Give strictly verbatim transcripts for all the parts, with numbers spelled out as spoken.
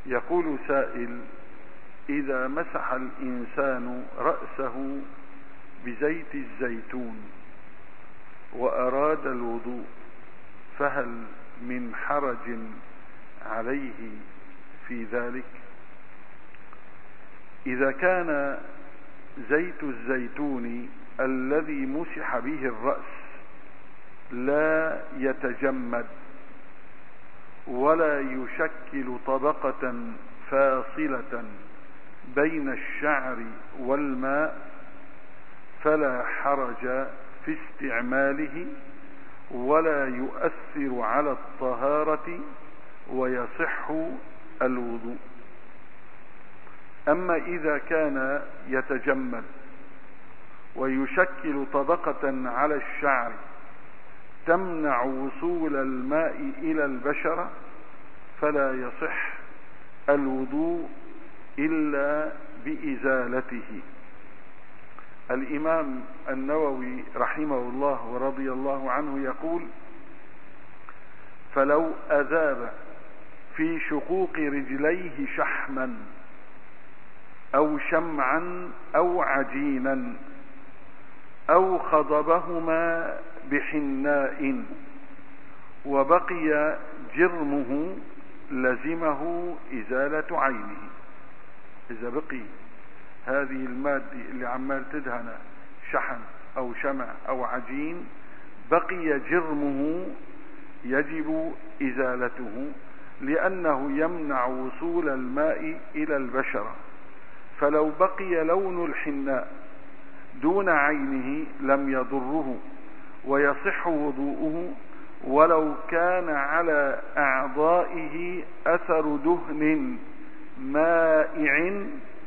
يقول سائل: إذا مسح الإنسان رأسه بزيت الزيتون وأراد الوضوء فهل من حرج عليه في ذلك؟ إذا كان زيت الزيتون الذي مسح به الرأس لا يتجمد ولا يشكل طبقة فاصلة بين الشعر والماء فلا حرج في استعماله ولا يؤثر على الطهارة ويصح الوضوء. أما إذا كان يتجمد ويشكل طبقة على الشعر تمنع وصول الماء إلى البشرة فلا يصح الوضوء إلا بإزالته. الإمام النووي رحمه الله ورضي الله عنه يقول: فلو أذاب في شقوق رجليه شحما أو شمعا أو عجينا أو خضبهما بحناء وبقي جرمه لزمه إزالة عينه. إذا بقي هذه المادة اللي عمال تدهن شحم أو شمع أو عجين بقي جرمه يجب إزالته لأنه يمنع وصول الماء إلى البشرة. فلو بقي لون الحناء دون عينه لم يضره ويصح وضوءه ولو كان على أعضائه أثر دهن مائع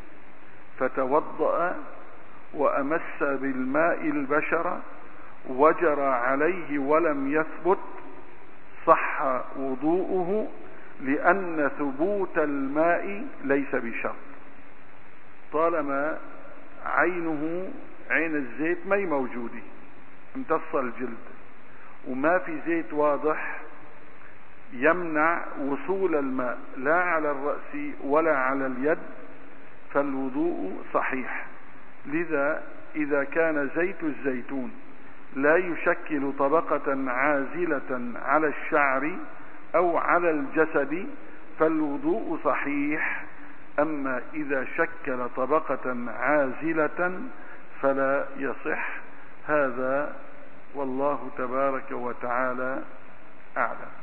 فتوضأ وأمس بالماء البشرة وجرى عليه ولم يثبت صح وضوءه لأن ثبوت الماء ليس بشرط. طالما عينه عين الزيت ما هي موجودة امتص الجلد وما في زيت واضح يمنع وصول الماء لا على الرأس ولا على اليد فالوضوء صحيح. لذا إذا كان زيت الزيتون لا يشكل طبقة عازلة على الشعر أو على الجسد فالوضوء صحيح. أما إذا شكل طبقة عازلة فلا يصح. هذا والله تبارك وتعالى أعلم.